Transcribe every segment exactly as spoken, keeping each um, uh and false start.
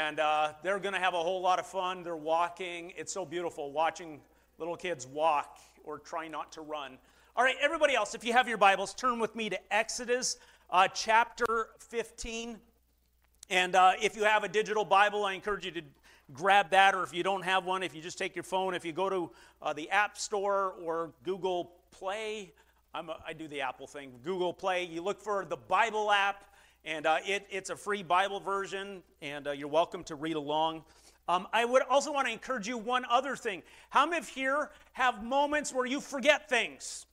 And uh, they're going to have a whole lot of fun. They're walking. It's so beautiful watching little kids walk or try not to run. All right, everybody else, if you have your Bibles, turn with me to Exodus uh, chapter fifteen. And uh, if you have a digital Bible, I encourage you to grab that. Or if you don't have one, if you just take your phone, if you go to uh, the App Store or Google Play, I'm a, I do the Apple thing, Google Play, you look for the Bible app. And uh, it, it's a free Bible version, and uh, you're welcome to read along. Um, I would also want to encourage you one other thing. How many of here have moments where you forget things?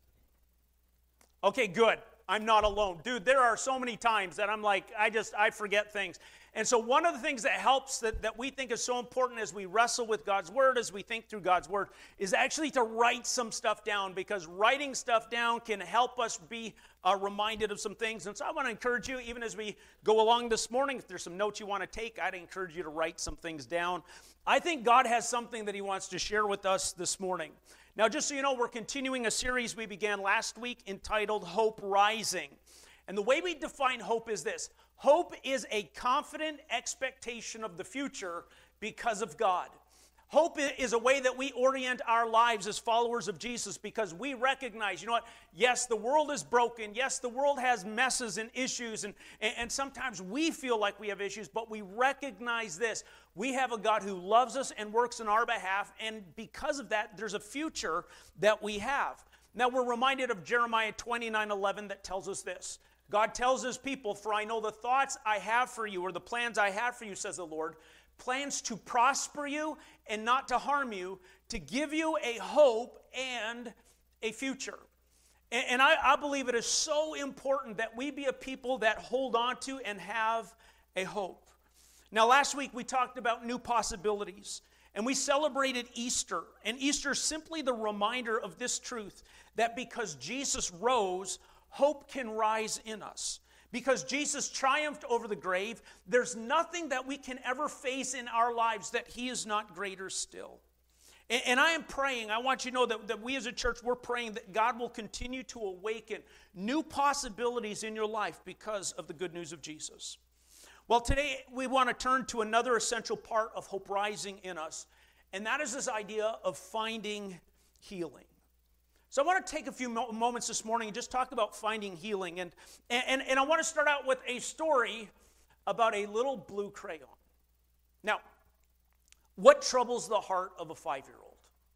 Okay, good. I'm not alone. Dude, there are so many times that I'm like, I just, I forget things. And so one of the things that helps that, that we think is so important as we wrestle with God's Word, as we think through God's Word, is actually to write some stuff down, because writing stuff down can help us be uh, reminded of some things. And so I want to encourage you, even as we go along this morning, if there's some notes you want to take, I'd encourage you to write some things down. I think God has something that He wants to share with us this morning. Now, just so you know, we're continuing a series we began last week entitled Hope Rising. And the way we define hope is this. Hope is a confident expectation of the future because of God. Hope is a way that we orient our lives as followers of Jesus, because we recognize, you know what, yes, the world is broken. Yes, the world has messes and issues, and, and sometimes we feel like we have issues, but we recognize this. We have a God who loves us and works on our behalf, and because of that, there's a future that we have. Now, we're reminded of Jeremiah twenty-nine eleven that tells us this. God tells his people, "For I know the thoughts I have for you," or the plans I have for you, says the Lord, plans to prosper you and not to harm you, to give you a hope and a future. And, and I, I believe it is so important that we be a people that hold on to and have a hope. Now, last week we talked about new possibilities, and we celebrated Easter. And Easter is simply the reminder of this truth, that because Jesus rose, hope can rise in us. Because Jesus triumphed over the grave, there's nothing that we can ever face in our lives that he is not greater still. And, and I am praying, I want you to know that, that we as a church, we're praying that God will continue to awaken new possibilities in your life because of the good news of Jesus. Well, today we want to turn to another essential part of hope rising in us, and that is this idea of finding healing. So I want to take a few moments this morning and just talk about finding healing. And, and, and I want to start out with a story about a little blue crayon. Now, what troubles the heart of a five-year-old?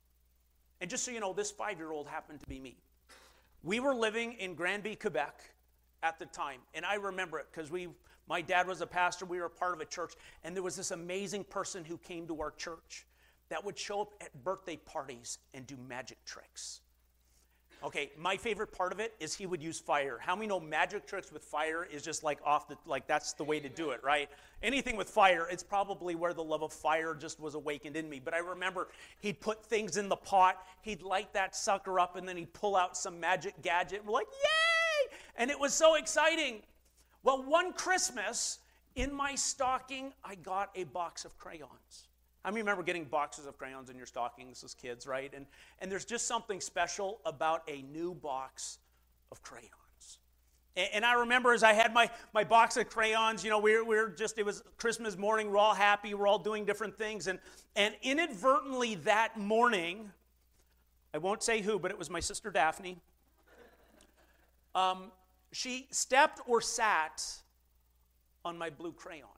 And just so you know, this five-year-old happened to be me. We were living in Granby, Quebec at the time. And I remember it because we, my dad was a pastor. We were a part of a church. And there was this amazing person who came to our church that would show up at birthday parties and do magic tricks. Okay, my favorite part of it is he would use fire. How many know magic tricks with fire is just like off the, like that's the way to do it, right? Anything with fire, it's probably where the love of fire just was awakened in me. But I remember he'd put things in the pot, he'd light that sucker up, and then he'd pull out some magic gadget. We're like, yay! And it was so exciting. Well, one Christmas, in my stocking, I got a box of crayons. I remember getting boxes of crayons in your stockings as kids, right? And, and there's just something special about a new box of crayons. And, and I remember as I had my, my box of crayons, you know, we were, we were just, it was Christmas morning, we're all happy, we're all doing different things. And, and inadvertently that morning, I won't say who, but it was my sister Daphne, um, she stepped or sat on my blue crayon.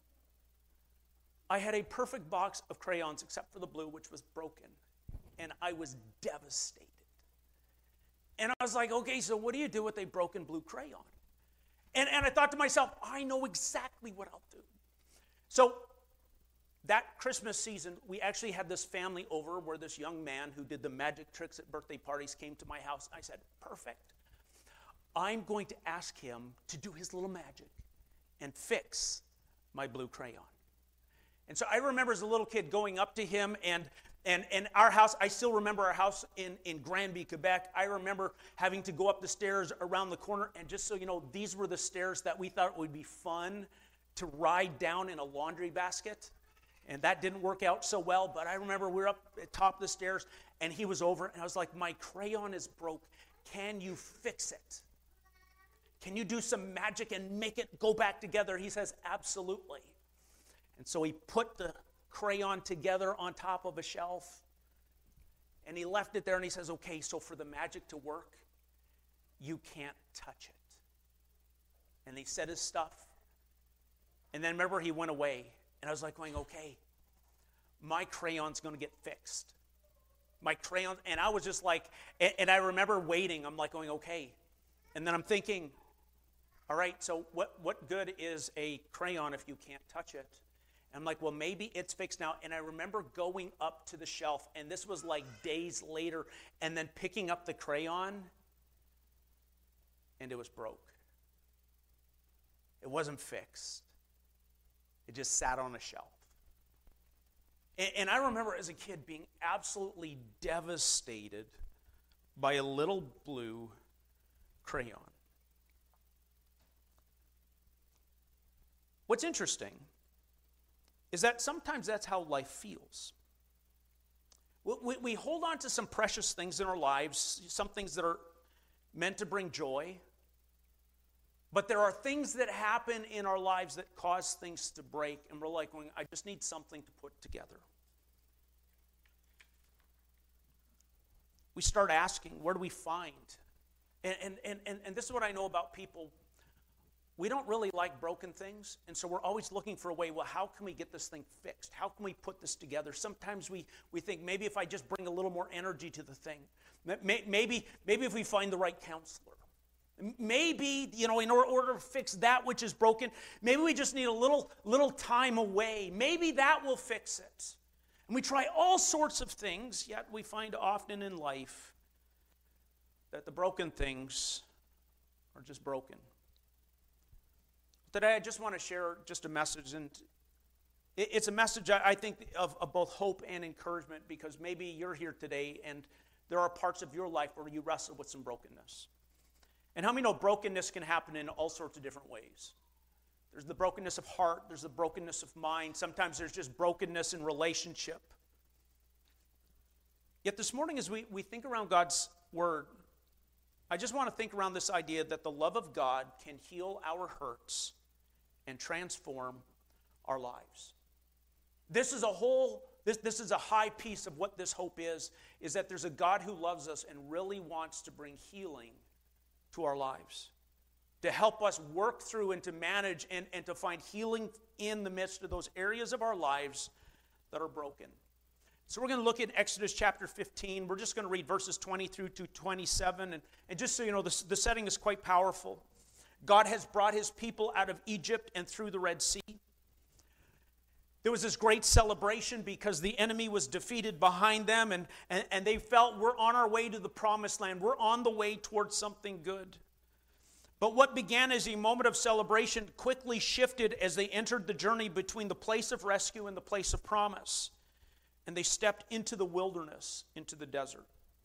I had a perfect box of crayons except for the blue, which was broken, and I was devastated. And I was like, okay, so what do you do with a broken blue crayon? And, and I thought to myself, I know exactly what I'll do. So that Christmas season, we actually had this family over where this young man who did the magic tricks at birthday parties came to my house. I said, perfect. I'm going to ask him to do his little magic and fix my blue crayon. And so I remember as a little kid going up to him, and and and our house, I still remember our house in, in Granby, Quebec. I remember having to go up the stairs around the corner, and just so you know, these were the stairs that we thought would be fun to ride down in a laundry basket. And that didn't work out so well, but I remember we were up at the top of the stairs, and he was over, and I was like, my crayon is broke. Can you fix it? Can you do some magic and make it go back together? He says, absolutely. And so he put the crayon together on top of a shelf, and he left it there, and he says, okay, so for the magic to work, you can't touch it. And he said his stuff, and then remember, he went away, and I was like going, okay, my crayon's going to get fixed. My crayon, and I was just like, and, and I remember waiting, I'm like going, okay, and then I'm thinking, all right, so what, what good is a crayon if you can't touch it? And I'm like, well, maybe it's fixed now. And I remember going up to the shelf, and this was like days later, and then picking up the crayon, and it was broke. It wasn't fixed. It just sat on a shelf. And, and I remember as a kid being absolutely devastated by a little blue crayon. What's interesting is that sometimes that's how life feels. We, we, we hold on to some precious things in our lives, some things that are meant to bring joy, but there are things that happen in our lives that cause things to break, and we're like going, I just need something to put together. We start asking, where do we find? And, and, and, and, and this is what I know about people. We don't really like broken things, and so we're always looking for a way, well, how can we get this thing fixed? How can we put this together? Sometimes we, we think, maybe if I just bring a little more energy to the thing, maybe, maybe if we find the right counselor. Maybe, you know, in order to fix that which is broken, maybe we just need a little, little time away. Maybe that will fix it. And we try all sorts of things, yet we find often in life that the broken things are just broken. Today, I just want to share just a message, and it's a message, I think, of, of both hope and encouragement, because maybe you're here today, and there are parts of your life where you wrestle with some brokenness. And how many know brokenness can happen in all sorts of different ways? There's the brokenness of heart, there's the brokenness of mind, sometimes there's just brokenness in relationship. Yet this morning, as we, we think around God's Word, I just want to think around this idea that the love of God can heal our hurts and transform our lives. This is a whole, this, this is a high piece of what this hope is, is that there's a God who loves us and really wants to bring healing to our lives, to help us work through and to manage and, and to find healing in the midst of those areas of our lives that are broken. So we're going to look at Exodus chapter fifteen. We're just going to read verses twenty through to twenty-seven. And, and just so you know, the, the setting is quite powerful. God has brought his people out of Egypt and through the Red Sea. There was this great celebration because the enemy was defeated behind them, and, and, and they felt we're on our way to the promised land. We're on the way towards something good. But what began as a moment of celebration quickly shifted as they entered the journey between the place of rescue and the place of promise. And they stepped into the wilderness, into the desert.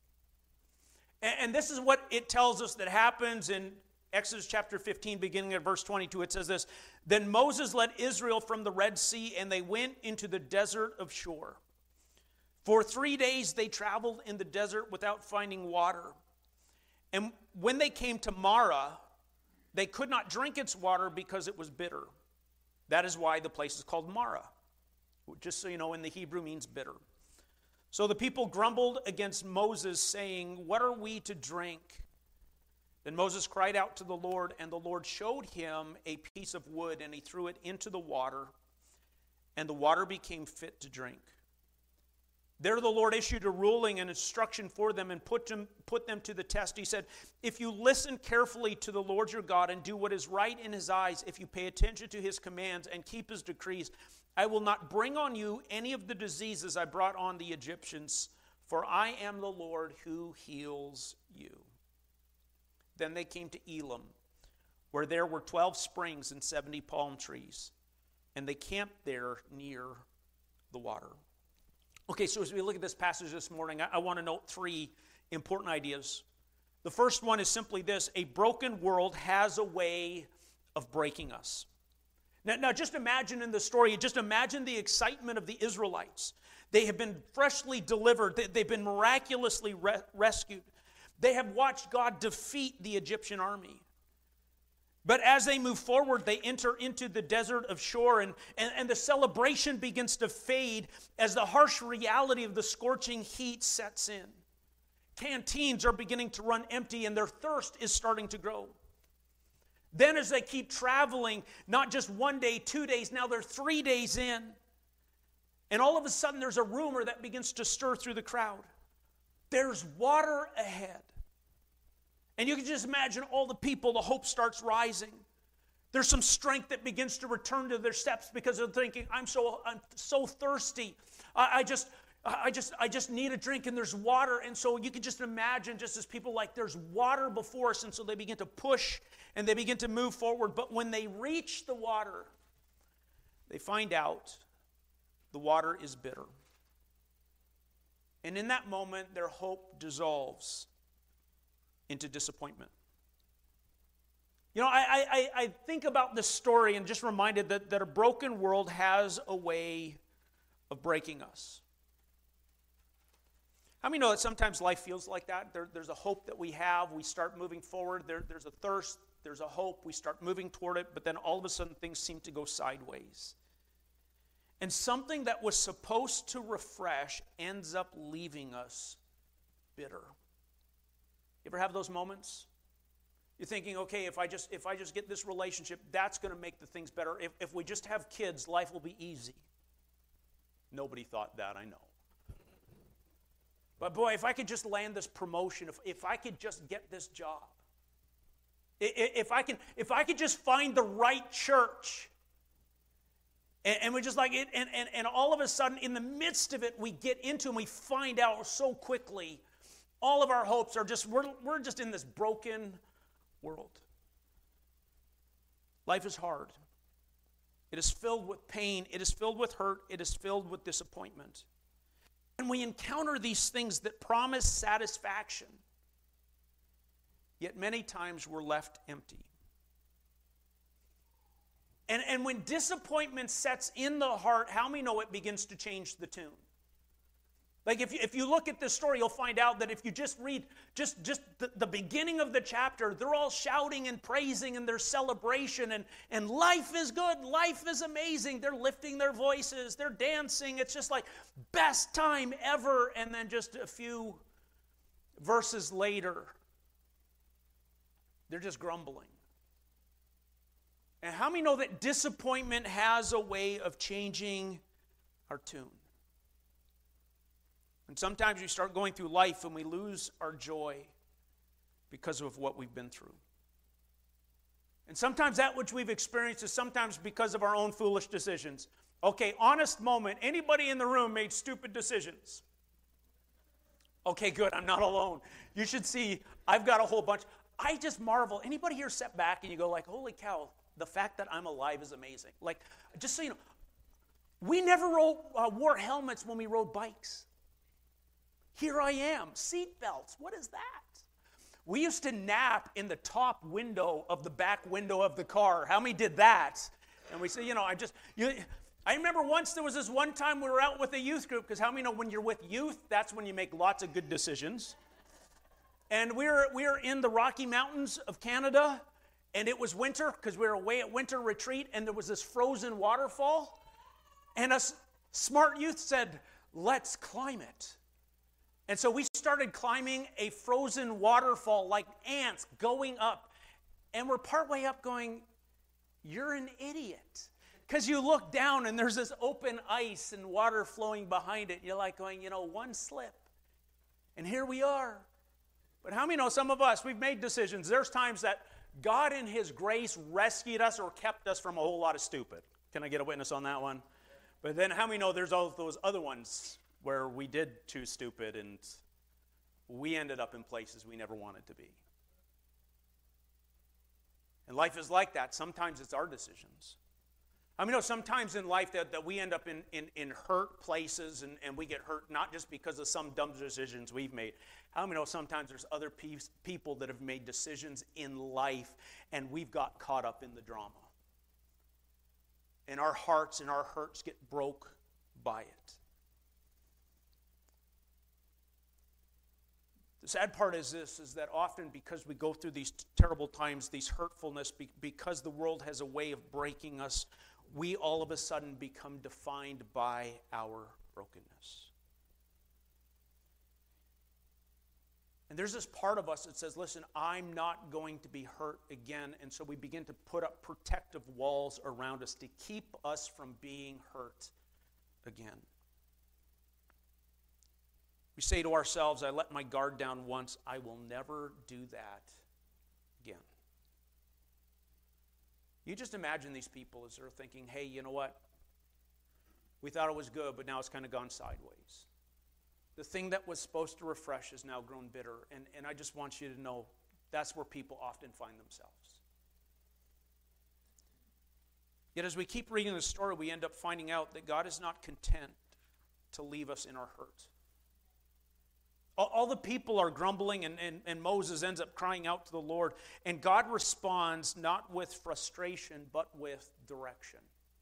And, and this is what it tells us that happens in Exodus chapter fifteen, beginning at verse twenty-two. It says this, Then Moses led Israel from the Red Sea, and they went into the desert of Shur. For three days they traveled in the desert without finding water. And when they came to Marah, they could not drink its water because it was bitter. That is why the place is called Marah. Just so you know, in the Hebrew means bitter. So the people grumbled against Moses, saying, What are we to drink? Then Moses cried out to the Lord, and the Lord showed him a piece of wood, and he threw it into the water, and the water became fit to drink. There the Lord issued a ruling and instruction for them and put them, put them to the test. He said, If you listen carefully to the Lord your God and do what is right in his eyes, if you pay attention to his commands and keep his decrees, I will not bring on you any of the diseases I brought on the Egyptians, for I am the Lord who heals you. Then they came to Elim, where there were twelve springs and seventy palm trees, and they camped there near the water. Okay, so as we look at this passage this morning, I, I want to note three important ideas. The first one is simply this: a broken world has a way of breaking us. Now, now just imagine in the story, just imagine the excitement of the Israelites. They have been freshly delivered. They, they've been miraculously re- rescued. They have watched God defeat the Egyptian army. But as they move forward, they enter into the desert of Shur, and, and, and the celebration begins to fade as the harsh reality of the scorching heat sets in. Canteens are beginning to run empty, and their thirst is starting to grow. Then as they keep traveling, not just one day, two days, now they're three days in, and all of a sudden there's a rumor that begins to stir through the crowd. There's water ahead. And you can just imagine all the people, the hope starts rising. There's some strength that begins to return to their steps because they're thinking, I'm so I'm so thirsty. I, I just I just I just need a drink, and there's water. And so you can just imagine, just as people like, there's water before us, and so they begin to push and they begin to move forward. But when they reach the water, they find out the water is bitter. And in that moment, their hope dissolves into disappointment. You know, I, I, I think about this story and just reminded that, that a broken world has a way of breaking us. How many know that sometimes life feels like that? There, there's a hope that we have. We start moving forward. There, there's a thirst. There's a hope. We start moving toward it. But then all of a sudden things seem to go sideways. And something that was supposed to refresh ends up leaving us bitter. You ever have those moments? You're thinking, okay, if I just if I just get this relationship, that's going to make the things better. If, if we just have kids, life will be easy. Nobody thought that, I know. But boy, if I could just land this promotion, if, if I could just get this job, if I can, if I could just find the right church, and, and we just like it, and, and, and all of a sudden, in the midst of it, we get into and we find out so quickly, all of our hopes are just, we're, we're just in this broken world. Life is hard. It is filled with pain. It is filled with hurt. It is filled with disappointment. And we encounter these things that promise satisfaction, yet many times we're left empty. And, and when disappointment sets in the heart, how many know it begins to change the tune? Like if you, if you look at this story, you'll find out that if you just read just, just the, the beginning of the chapter, they're all shouting and praising and their celebration, and, and life is good, life is amazing. They're lifting their voices, they're dancing. It's just like best time ever. And then just a few verses later, they're just grumbling. And how many know that disappointment has a way of changing our tune? And sometimes we start going through life and we lose our joy because of what we've been through. And sometimes that which we've experienced is sometimes because of our own foolish decisions. Okay, honest moment. Anybody in the room made stupid decisions? Okay, good. I'm not alone. You should see, I've got a whole bunch. I just marvel. Anybody here step back and you go like, holy cow, the fact that I'm alive is amazing. Like, just so you know, we never rode, uh, wore helmets when we rode bikes. Here I am, seat belts. What is that? We used to nap in the top window of the back window of the car. How many did that? And we say, you know, I just, you, I remember once there was this one time we were out with a youth group, because how many know when you're with youth, that's when you make lots of good decisions. And we were, we were in the Rocky Mountains of Canada, and it was winter, because we were away at winter retreat, and there was this frozen waterfall. And us smart youth said, let's climb it. And so we started climbing a frozen waterfall like ants going up. And we're partway up going, you're an idiot. Because you look down and there's this open ice and water flowing behind it. You're like going, you know, one slip. And here we are. But how many know some of us, we've made decisions. There's times that God in His grace rescued us or kept us from a whole lot of stupid. Can I get a witness on that one? But then how many know there's all those other ones where we did choose stupid and we ended up in places we never wanted to be. And life is like that. Sometimes it's our decisions. I mean, you know, sometimes in life that, that we end up in, in, in hurt places and, and we get hurt not just because of some dumb decisions we've made. How many know sometimes there's other pe- people that have made decisions in life and we've got caught up in the drama. And our hearts and our hurts get broke by it. The sad part is this, is that often because we go through these terrible times, these hurtfulness, because the world has a way of breaking us, we all of a sudden become defined by our brokenness. And there's this part of us that says, listen, I'm not going to be hurt again. And so we begin to put up protective walls around us to keep us from being hurt again. We say to ourselves, I let my guard down once, I will never do that again. You just imagine these people as they're thinking, hey, you know what? We thought it was good, but now it's kind of gone sideways. The thing that was supposed to refresh has now grown bitter. And, and I just want you to know that's where people often find themselves. Yet as we keep reading the story, we end up finding out that God is not content to leave us in our hurt. All, all the people are grumbling, and, and, and Moses ends up crying out to the Lord. And God responds not with frustration, but with direction.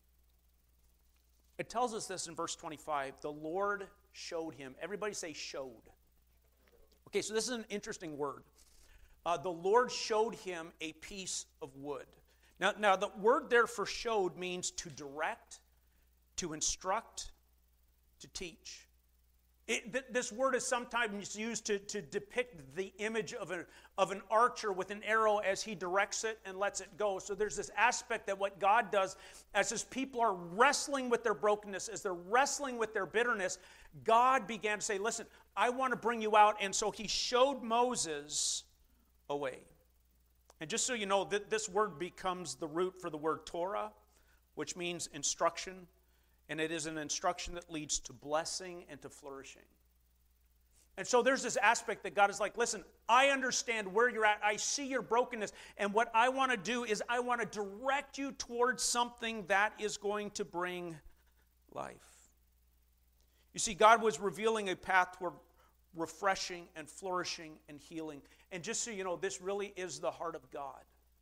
It tells us this in verse twenty-five. The Lord showed him. Everybody say showed. Okay, so this is an interesting word. Uh, the Lord showed him a piece of wood. Now, now, the word there for showed means to direct, to instruct, to teach. It, th- this word is sometimes used to, to depict the image of, a, of an archer with an arrow as he directs it and lets it go. So there's this aspect that what God does as his people are wrestling with their brokenness, as they're wrestling with their bitterness, God began to say, listen, I want to bring you out. And so he showed Moses a way. And just so you know, th- this word becomes the root for the word Torah, which means instruction. And it is an instruction that leads to blessing and to flourishing. And so there's this aspect that God is like, listen, I understand where you're at. I see your brokenness. And what I want to do is I want to direct you towards something that is going to bring life. You see, God was revealing a path toward refreshing and flourishing and healing. And just so you know, this really is the heart of God.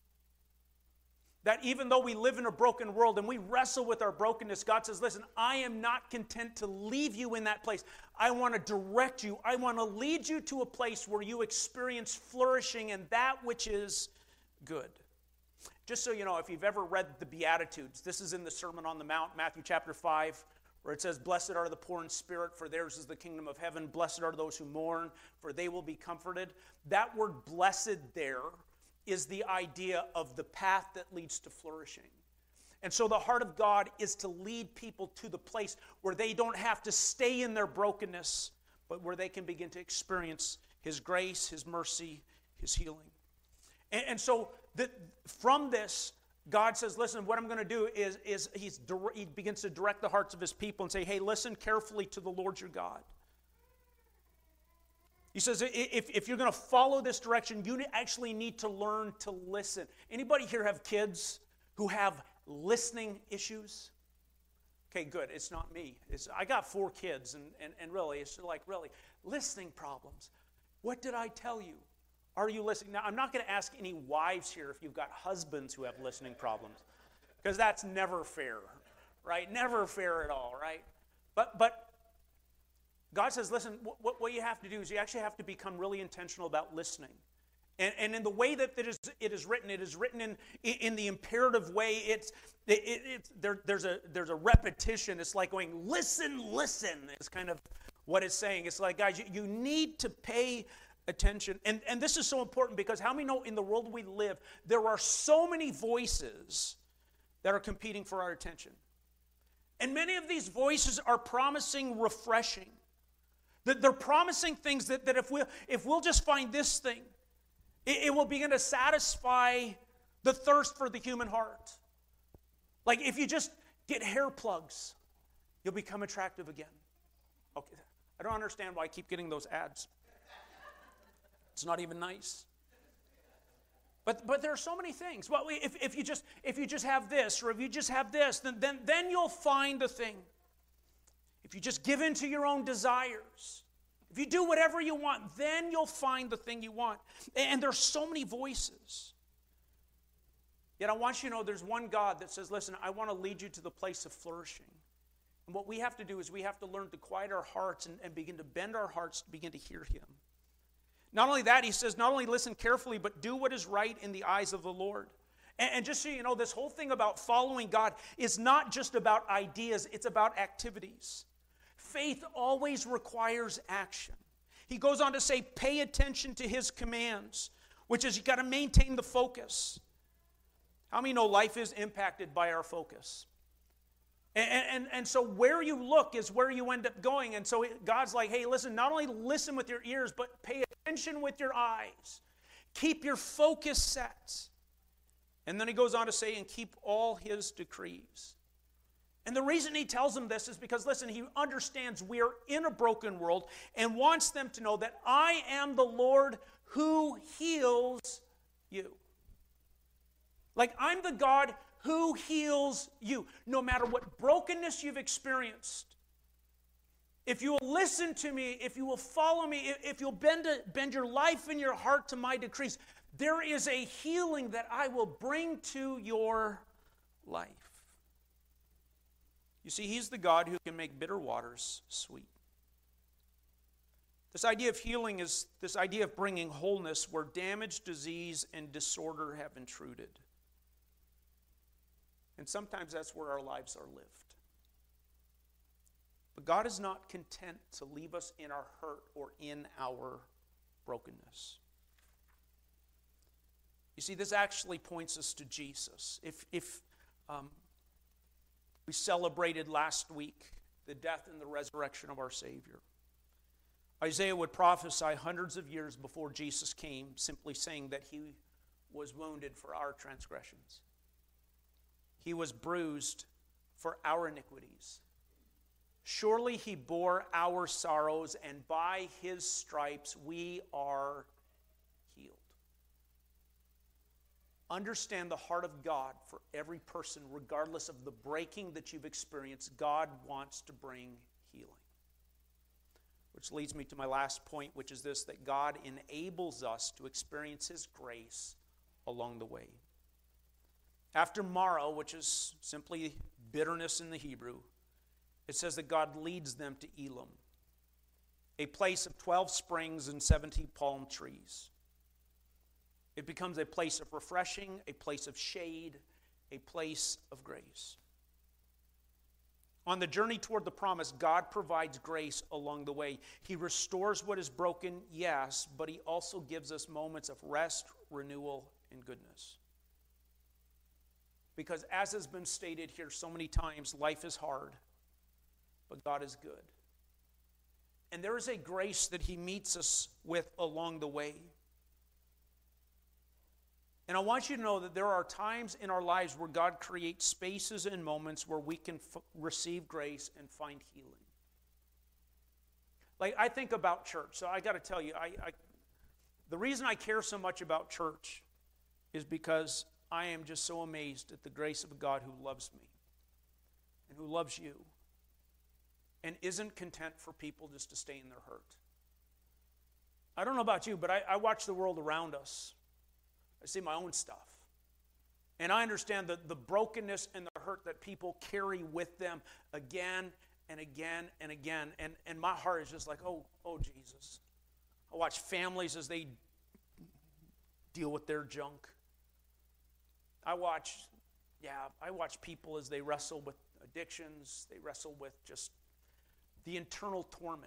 That even though we live in a broken world and we wrestle with our brokenness, God says, listen, I am not content to leave you in that place. I want to direct you. I want to lead you to a place where you experience flourishing and that which is good. Just so you know, if you've ever read the Beatitudes, this is in the Sermon on the Mount, Matthew chapter five, where it says, blessed are the poor in spirit, for theirs is the kingdom of heaven. Blessed are those who mourn, for they will be comforted. That word blessed there is the idea of the path that leads to flourishing. And so the heart of God is to lead people to the place where they don't have to stay in their brokenness, but where they can begin to experience his grace, his mercy, his healing. And, and so the, from this, God says, listen, what I'm going to do is, is he's, he begins to direct the hearts of his people and say, hey, listen carefully to the Lord your God. He says, if, if you're going to follow this direction, you actually need to learn to listen. Anybody here have kids who have listening issues? Okay, good. It's not me. It's, I got four kids, and, and, and really, it's like, really, listening problems. What did I tell you? Are you listening? Now, I'm not going to ask any wives here if you've got husbands who have listening problems, because that's never fair, right? Never fair at all, right? But, but, God says, listen, what, what you have to do is you actually have to become really intentional about listening. And, and in the way that it is, it is written, it is written in, in the imperative way. It's, it, it, it's, there, there's, a, there's a repetition. It's like going, listen, listen. It's kind of what it's saying. It's like, guys, you, you need to pay attention. And, and this is so important because how many know in the world we live, there are so many voices that are competing for our attention. And many of these voices are promising refreshing. That they're promising things that, that if, we, if we'll just find this thing, it, it will begin to satisfy the thirst for the human heart. Like if you just get hair plugs, you'll become attractive again. Okay, I don't understand why I keep getting those ads. It's not even nice. But but there are so many things. Well, if, if you just if you just have this, or if you just have this, then, then, then you'll find the thing. If you just give in to your own desires, if you do whatever you want, then you'll find the thing you want. And there's so many voices. Yet I want you to know there's one God that says, listen, I want to lead you to the place of flourishing. And what we have to do is we have to learn to quiet our hearts and, and begin to bend our hearts to begin to hear him. Not only that, he says, not only listen carefully, but do what is right in the eyes of the Lord. And, and just so you know, this whole thing about following God is not just about ideas, it's about activities. Faith always requires action. He goes on to say, pay attention to his commands, which is you got to maintain the focus. How many know life is impacted by our focus? And, and, and so where you look is where you end up going. And so God's like, hey, listen, not only listen with your ears, but pay attention with your eyes. Keep your focus set. And then he goes on to say, and keep all his decrees. And the reason he tells them this is because, listen, he understands we are in a broken world and wants them to know that I am the Lord who heals you. Like, I'm the God who heals you. No matter what brokenness you've experienced, if you will listen to me, if you will follow me, if you'll bend, a, bend your life and your heart to my decrees, there is a healing that I will bring to your life. You see, he's the God who can make bitter waters sweet. This idea of healing is this idea of bringing wholeness where damage, disease, and disorder have intruded. And sometimes that's where our lives are lived. But God is not content to leave us in our hurt or in our brokenness. You see, this actually points us to Jesus. If, if um, we celebrated last week the death and the resurrection of our Savior, Isaiah would prophesy hundreds of years before Jesus came, simply saying that he was wounded for our transgressions. He was bruised for our iniquities. Surely he bore our sorrows, and by his stripes we are healed. Understand the heart of God for every person, regardless of the breaking that you've experienced. God wants to bring healing. Which leads me to my last point, which is this, that God enables us to experience his grace along the way. After Mara, which is simply bitterness in the Hebrew, it says that God leads them to Elim, a place of twelve springs and seventy palm trees. It becomes a place of refreshing, a place of shade, a place of grace. On the journey toward the promise, God provides grace along the way. He restores what is broken, yes, but he also gives us moments of rest, renewal, and goodness. Because as has been stated here so many times, life is hard, but God is good. And there is a grace that he meets us with along the way. And I want you to know that there are times in our lives where God creates spaces and moments where we can f- receive grace and find healing. Like, I think about church. So I got to tell you, I, I, the reason I care so much about church is because I am just so amazed at the grace of a God who loves me and who loves you and isn't content for people just to stay in their hurt. I don't know about you, but I, I watch the world around us. I see my own stuff. And I understand the, the brokenness and the hurt that people carry with them again and again and again. And, and my heart is just like, oh, oh, Jesus. I watch families as they deal with their junk. I watch, yeah, I watch people as they wrestle with addictions. They wrestle with just the internal torment.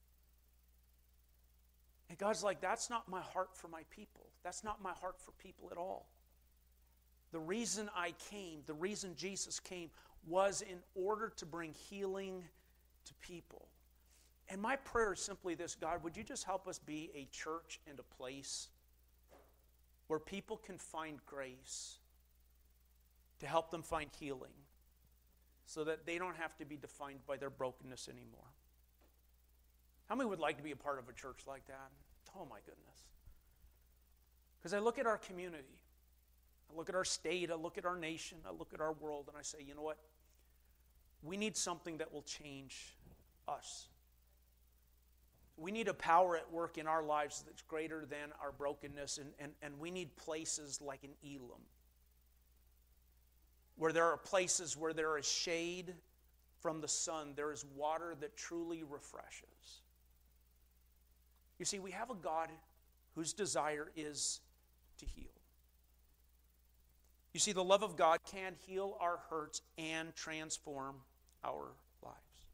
And God's like, that's not my heart for my people. That's not my heart for people at all. The reason I came, the reason Jesus came, was in order to bring healing to people. And my prayer is simply this: God, would you just help us be a church and a place where people can find grace to help them find healing so that they don't have to be defined by their brokenness anymore. How many would like to be a part of a church like that? Oh my goodness. Because I look at our community, I look at our state, I look at our nation, I look at our world, and I say, you know what? We need something that will change us. We need a power at work in our lives that's greater than our brokenness, and, and, and we need places like an Elim, where there are places where there is shade from the sun, there is water that truly refreshes. You see, we have a God whose desire is to heal. You see, the love of God can heal our hurts and transform our lives.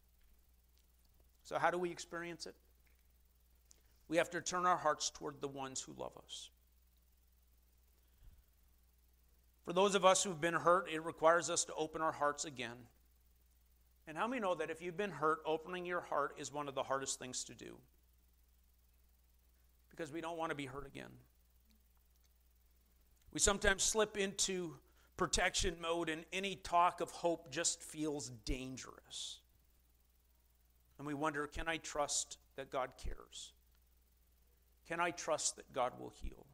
So how do we experience it? We have to turn our hearts toward the ones who love us. For those of us who've been hurt, it requires us to open our hearts again. And how many know that if you've been hurt, opening your heart is one of the hardest things to do? Because we don't want to be hurt again. We sometimes slip into protection mode, and any talk of hope just feels dangerous. And we wonder, can I trust that God cares? Can I trust that God will heal?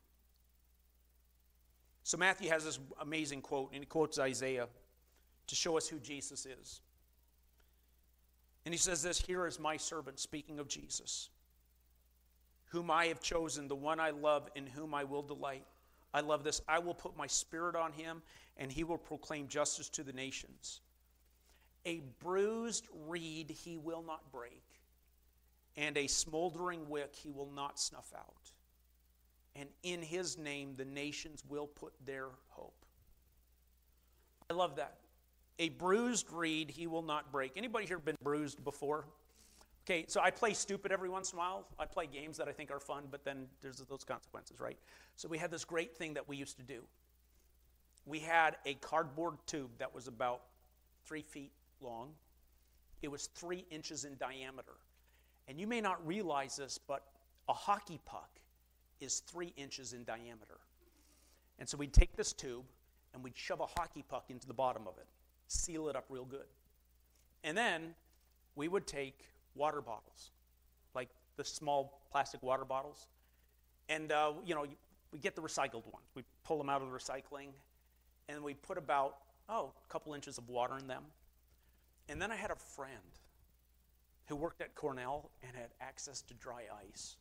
So Matthew has this amazing quote, and he quotes Isaiah to show us who Jesus is. And he says this, "Here is my servant," speaking of Jesus, "whom I have chosen, the one I love, in whom I will delight." I love this. "I will put my spirit on him, and he will proclaim justice to the nations. A bruised reed he will not break, and a smoldering wick he will not snuff out. And in his name the nations will put their hope." I love that. A bruised reed he will not break. Anybody here been bruised before? Okay, so I play stupid every once in a while. I play games that I think are fun, but then there's those consequences, right? So we had this great thing that we used to do. We had a cardboard tube that was about three feet long. It was three inches in diameter. And you may not realize this, but a hockey puck is three inches in diameter. And so we'd take this tube and we'd shove a hockey puck into the bottom of it, seal it up real good. And then we would take water bottles, like the small plastic water bottles. And, uh, you know, we get the recycled ones. We pull them out of the recycling, and we put about, oh, a couple inches of water in them. And then I had a friend who worked at Cornell and had access to dry ice.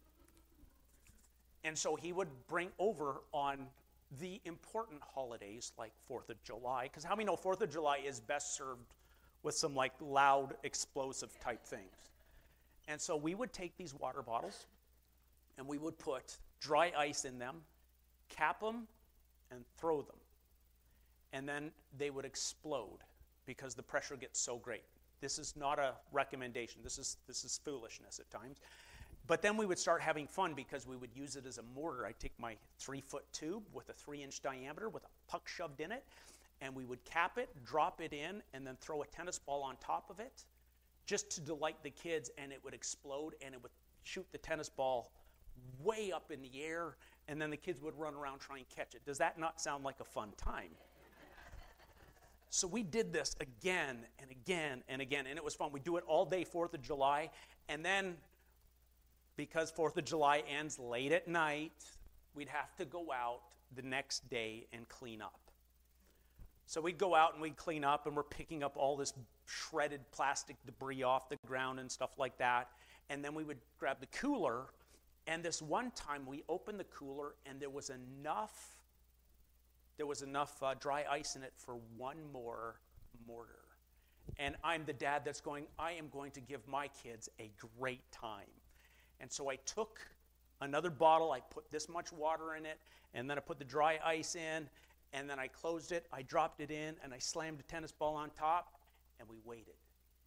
And so he would bring over on the important holidays like fourth of July, because how many know fourth of July is best served with some like loud, explosive type things? And so we would take these water bottles and we would put dry ice in them, cap them, and throw them. And then they would explode because the pressure gets so great. This is not a recommendation. This is this is foolishness at times. But then we would start having fun because we would use it as a mortar. I'd take my three-foot tube with a three-inch diameter with a puck shoved in it, and we would cap it, drop it in, and then throw a tennis ball on top of it just to delight the kids, and it would explode, and it would shoot the tennis ball way up in the air, and then the kids would run around trying to catch it. Does that not sound like a fun time? So we did this again and again and again, and it was fun. We'd do it all day fourth of July, and then because fourth of July ends late at night, we'd have to go out the next day and clean up. So we'd go out and we'd clean up, and we're picking up all this shredded plastic debris off the ground and stuff like that. And then we would grab the cooler, and this one time we opened the cooler, and there was enough, there was enough uh, dry ice in it for one more mortar. And I'm the dad that's going, I am going to give my kids a great time. And so I took another bottle, I put this much water in it, and then I put the dry ice in, and then I closed it, I dropped it in, and I slammed a tennis ball on top, and we waited.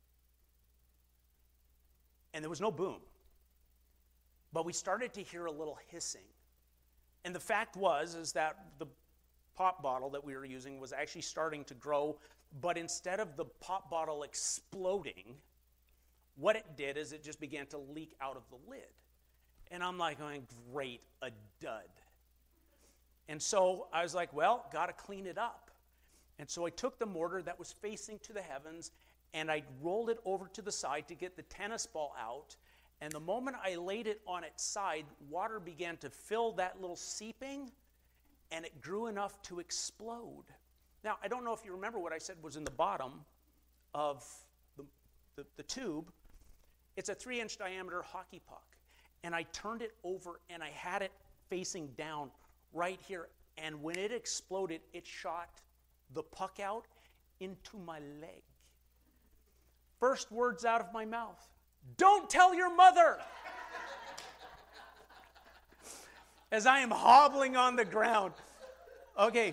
And there was no boom. But we started to hear a little hissing. And the fact was is that the pop bottle that we were using was actually starting to grow, but instead of the pop bottle exploding, what it did is it just began to leak out of the lid. And I'm like going, great, a dud. And so I was like, well, got to clean it up. And so I took the mortar that was facing to the heavens, and I rolled it over to the side to get the tennis ball out. And the moment I laid it on its side, water began to fill that little seeping, and it grew enough to explode. Now, I don't know if you remember what I said was in the bottom of the, the, the tube. It's a three-inch diameter hockey puck. And I turned it over, and I had it facing down right here. And when it exploded, it shot the puck out into my leg. First words out of my mouth, "Don't tell your mother." as I am hobbling on the ground. Okay.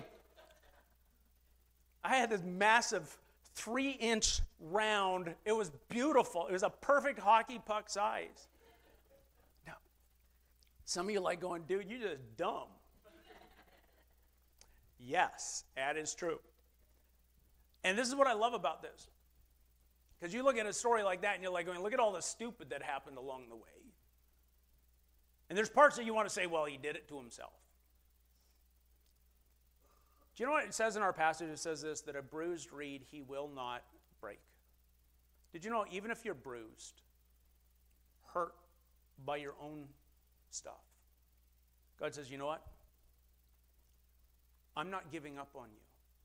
I had this massive three-inch round. It was beautiful. It was a perfect hockey puck size. Now, some of you are like going, dude, you're just dumb. Yes, that is true. And this is what I love about this. Because you look at a story like that and you're like going, look at all the stupid that happened along the way. And there's parts that you want to say, well, he did it to himself. Do you know what it says in our passage? It says this, that a bruised reed he will not break. Did you know even if you're bruised, hurt by your own stuff, God says, you know what? I'm not giving up on you.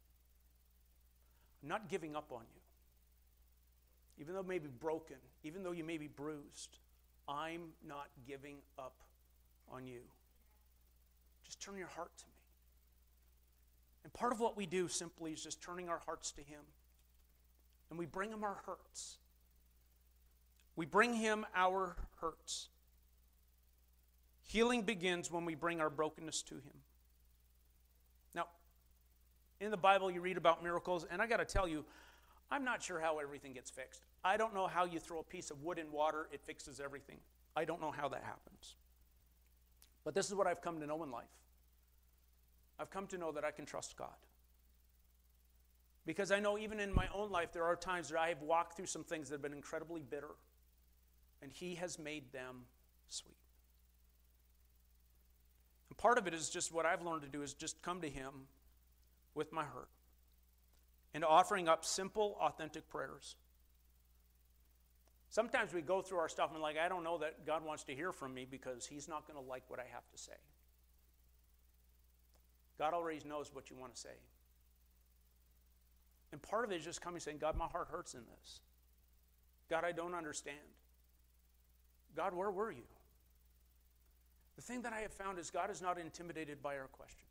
I'm not giving up on you. Even though it may be broken, even though you may be bruised, I'm not giving up on you. Just turn your heart to me. And part of what we do simply is just turning our hearts to him. And we bring him our hurts. We bring him our hurts. Healing begins when we bring our brokenness to him. Now, in the Bible you read about miracles, and I got to tell you, I'm not sure how everything gets fixed. I don't know how you throw a piece of wood in water, it fixes everything. I don't know how that happens. But this is what I've come to know in life. I've come to know that I can trust God. Because I know even in my own life, there are times that I have walked through some things that have been incredibly bitter, and he has made them sweet. And part of it is just what I've learned to do is just come to him with my hurt and offering up simple, authentic prayers. Sometimes we go through our stuff and we're like, I don't know that God wants to hear from me because he's not going to like what I have to say. God already knows what you want to say. And part of it is just coming and saying, God, my heart hurts in this. God, I don't understand. God, where were you? The thing that I have found is God is not intimidated by our questions.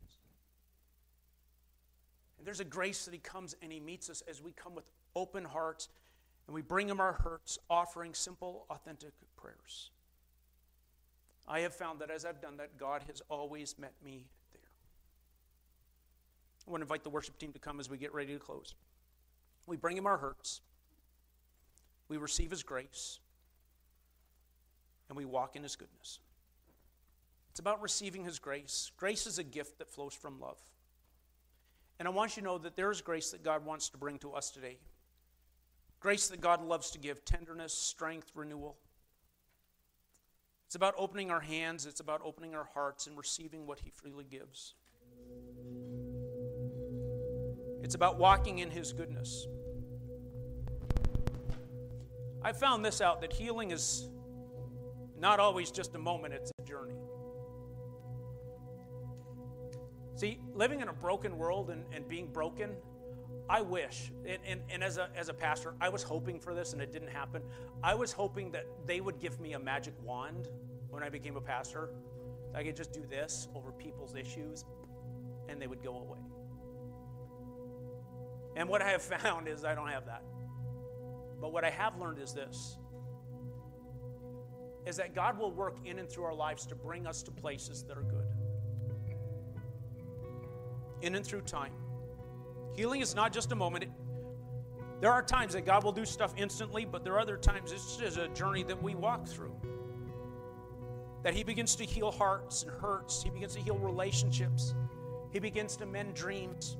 And there's a grace that he comes and he meets us as we come with open hearts and we bring him our hurts, offering simple, authentic prayers. I have found that as I've done that, God has always met me there. I want to invite the worship team to come as we get ready to close. We bring him our hurts. We receive his grace. And we walk in his goodness. It's about receiving his grace. Grace is a gift that flows from love. And I want you to know that there is grace that God wants to bring to us today. Grace that God loves to give, tenderness, strength, renewal. It's about opening our hands. It's about opening our hearts and receiving what he freely gives. It's about walking in his goodness. I found this out, that healing is not always just a moment, it's a journey. See, living in a broken world and, and being broken, I wish, and, and, and as, a, as a pastor, I was hoping for this and it didn't happen. I was hoping that they would give me a magic wand when I became a pastor. I could just do this over people's issues and they would go away. And what I have found is I don't have that. But what I have learned is this, is that God will work in and through our lives to bring us to places that are good. In and through time. Healing is not just a moment. It, there are times that God will do stuff instantly, but there are other times it's just a journey that we walk through. That he begins to heal hearts and hurts. He begins to heal relationships. He begins to mend dreams.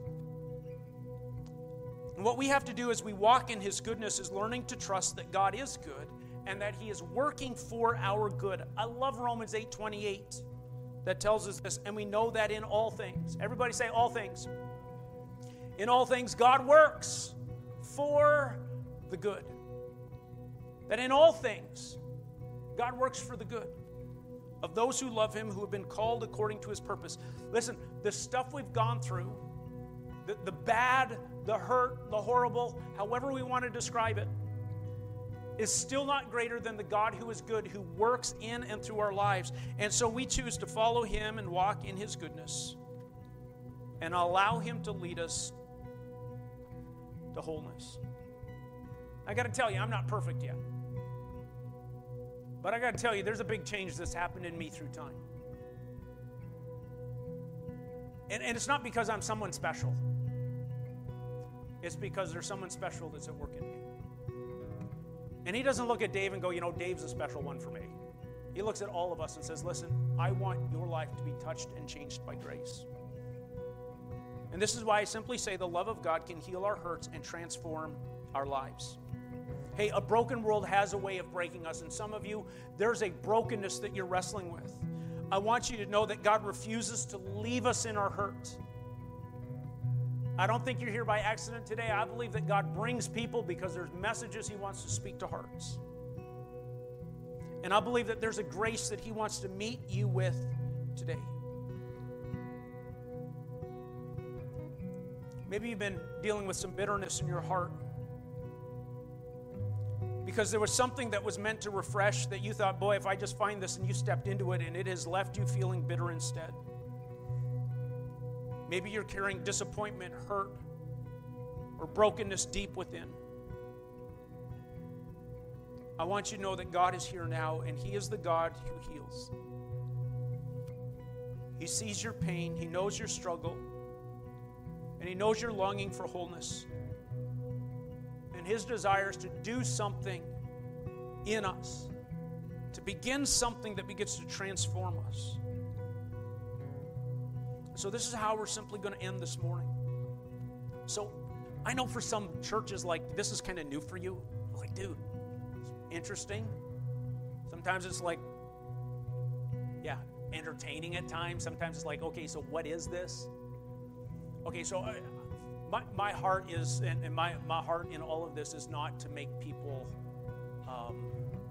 And what we have to do as we walk in his goodness is learning to trust that God is good and that he is working for our good. I love Romans eight twenty-eight that tells us this, and we know that in all things. Everybody say all things. In all things, God works for the good. That in all things, God works for the good of those who love him, who have been called according to his purpose. Listen, the stuff we've gone through, the, the bad, the hurt, the horrible, however we want to describe it, is still not greater than the God who is good, who works in and through our lives. And so we choose to follow him and walk in his goodness and allow him to lead us to wholeness. I got to tell you, I'm not perfect yet. But I got to tell you, there's a big change that's happened in me through time. And, and it's not because I'm someone special. It's because there's someone special that's at work in me. And he doesn't look at Dave and go, you know, Dave's a special one for me. He looks at all of us and says, listen, I want your life to be touched and changed by grace. And this is why I simply say the love of God can heal our hurts and transform our lives. Hey, a broken world has a way of breaking us. And some of you, there's a brokenness that you're wrestling with. I want you to know that God refuses to leave us in our hurt. I don't think you're here by accident today. I believe that God brings people because there's messages he wants to speak to hearts. And I believe that there's a grace that he wants to meet you with today. Maybe you've been dealing with some bitterness in your heart because there was something that was meant to refresh that you thought, boy, if I just find this, and you stepped into it and it has left you feeling bitter instead. Maybe you're carrying disappointment, hurt, or brokenness deep within. I want you to know that God is here now, and he is the God who heals. He sees your pain, he knows your struggle, and he knows your longing for wholeness. And his desire is to do something in us, to begin something that begins to transform us. So this is how we're simply going to end this morning. So I know for some churches, like, this is kind of new for you. Like, dude, it's interesting. Sometimes it's like, yeah, entertaining at times. Sometimes it's like, okay, so what is this? Okay, so I, my, my heart is, and, and my, my heart in all of this is not to make people um,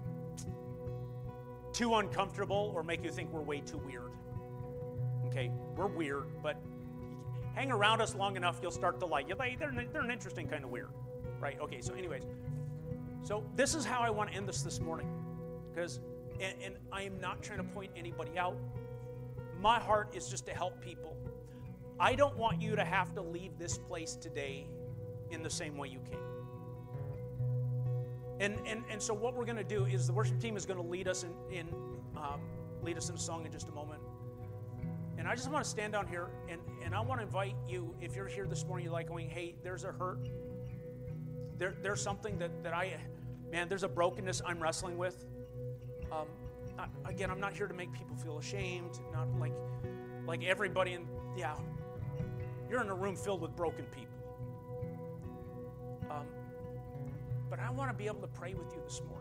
too uncomfortable or make you think we're way too weird. Okay, we're weird, but hang around us long enough, you'll start to like it. They're, they're an interesting kind of weird, right? Okay, so anyways, so this is how I want to end this this morning, because, and, and I am not trying to point anybody out. My heart is just to help people. I don't want you to have to leave this place today in the same way you came. And and and so what we're going to do is the worship team is going to lead us in, in um, lead us in a song in just a moment. And I just want to stand down here, and, and I want to invite you, if you're here this morning, you're like going, hey, there's a hurt. There, there's something that, that I, man, there's a brokenness I'm wrestling with. Um, I, again, I'm not here to make people feel ashamed, not like, like everybody in, yeah, you're in a room filled with broken people. Um, but I want to be able to pray with you this morning.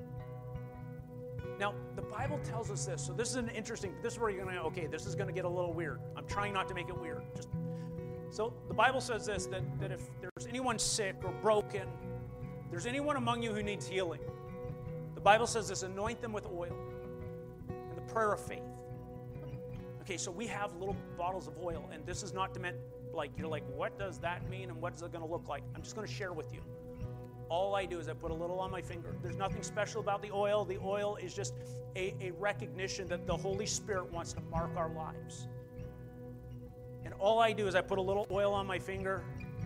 Now, the Bible tells us this, so this is an interesting, this is where you're going to, okay, this is going to get a little weird. I'm trying not to make it weird. Just, so the Bible says this, that, that if there's anyone sick or broken, if there's anyone among you who needs healing, the Bible says this, anoint them with oil and the prayer of faith. Okay, so we have little bottles of oil, and this is not to meant, like, you're like, what does that mean and what is it going to look like? I'm just going to share with you. All I do is I put a little on my finger. There's nothing special about the oil. The oil is just a, a recognition that the Holy Spirit wants to mark our lives. And all I do is I put a little oil on my finger.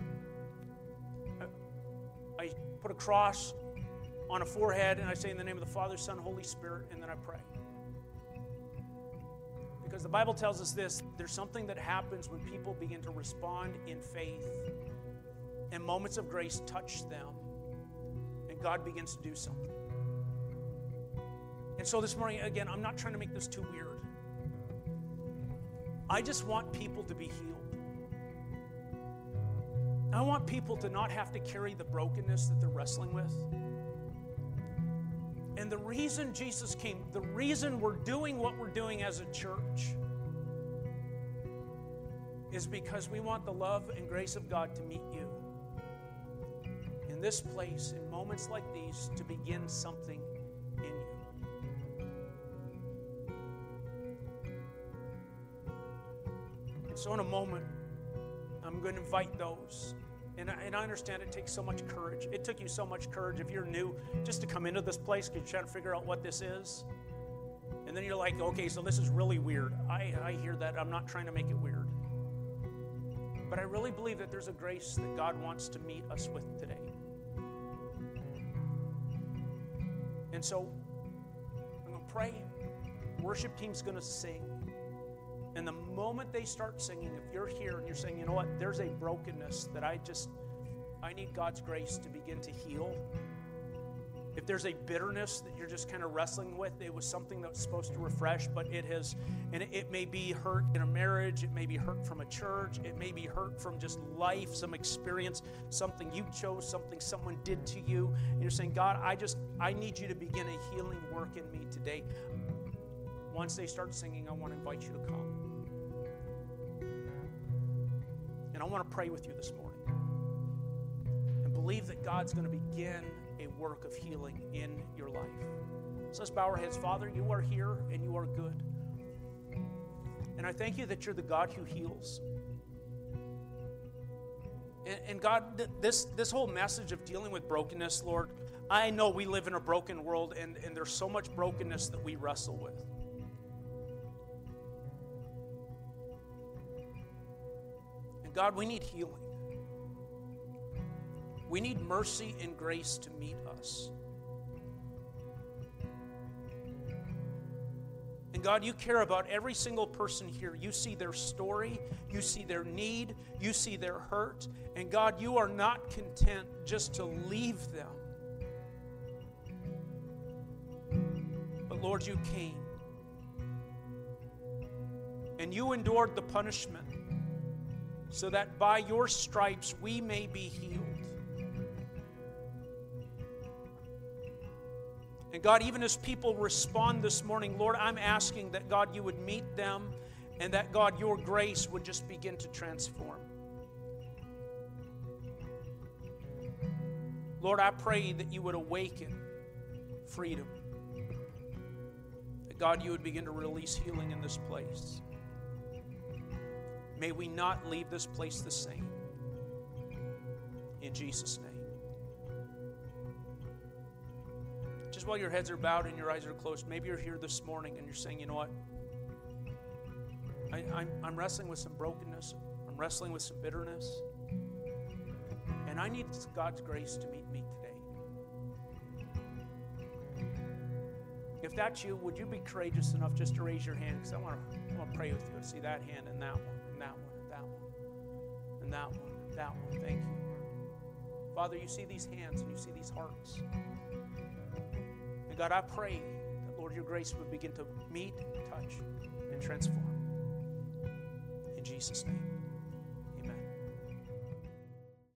I, I put a cross on a forehead, and I say in the name of the Father, Son, Holy Spirit, and then I pray. Because the Bible tells us this, there's something that happens when people begin to respond in faith, and moments of grace touch them. God begins to do something. And so this morning, again, I'm not trying to make this too weird. I just want people to be healed. I want people to not have to carry the brokenness that they're wrestling with. And the reason Jesus came, the reason we're doing what we're doing as a church is because we want the love and grace of God to meet you in this place, in moments like these, to begin something in you. And so in a moment, I'm going to invite those. And I, and I understand it takes so much courage. It took you so much courage if you're new just to come into this place because you're trying to figure out what this is. And then you're like, okay, so this is really weird. I, I hear that. I'm not trying to make it weird. But I really believe that there's a grace that God wants to meet us with today. And so I'm going to pray. Worship team's going to sing. And the moment they start singing, if you're here and you're saying, you know what, there's a brokenness that I just, I need God's grace to begin to heal. If there's a bitterness that you're just kind of wrestling with, it was something that was supposed to refresh, but it has, and it may be hurt in a marriage, it may be hurt from a church, it may be hurt from just life, some experience, something you chose, something someone did to you, and you're saying, God, I just, I need you to begin a healing work in me today. Once they start singing, I want to invite you to come. And I want to pray with you this morning. And believe that God's going to begin a work of healing in your life. So let's bow our heads. Father, you are here and you are good. And I thank you that you're the God who heals. And, and God, this, this whole message of dealing with brokenness, Lord, I know we live in a broken world, and, and there's so much brokenness that we wrestle with. And God, we need healing. We need mercy and grace to meet us. And God, you care about every single person here. You see their story. You see their need. You see their hurt. And God, you are not content just to leave them. But Lord, you came. And you endured the punishment so that by your stripes we may be healed. And God, even as people respond this morning, Lord, I'm asking that, God, you would meet them, and that, God, your grace would just begin to transform. Lord, I pray that you would awaken freedom. That, God, you would begin to release healing in this place. May we not leave this place the same. In Jesus' name. Just while your heads are bowed and your eyes are closed, maybe you're here this morning and you're saying, you know what? I, I'm, I'm wrestling with some brokenness. I'm wrestling with some bitterness. And I need God's grace to meet me today. If that's you, would you be courageous enough just to raise your hand? Because I want to I want to pray with you. I see that hand and that one, and that one, and that one, and that one, and that one. Thank you. Father, you see these hands and you see these hearts. And God, I pray that, Lord, your grace would begin to meet, touch, and transform. In Jesus' name.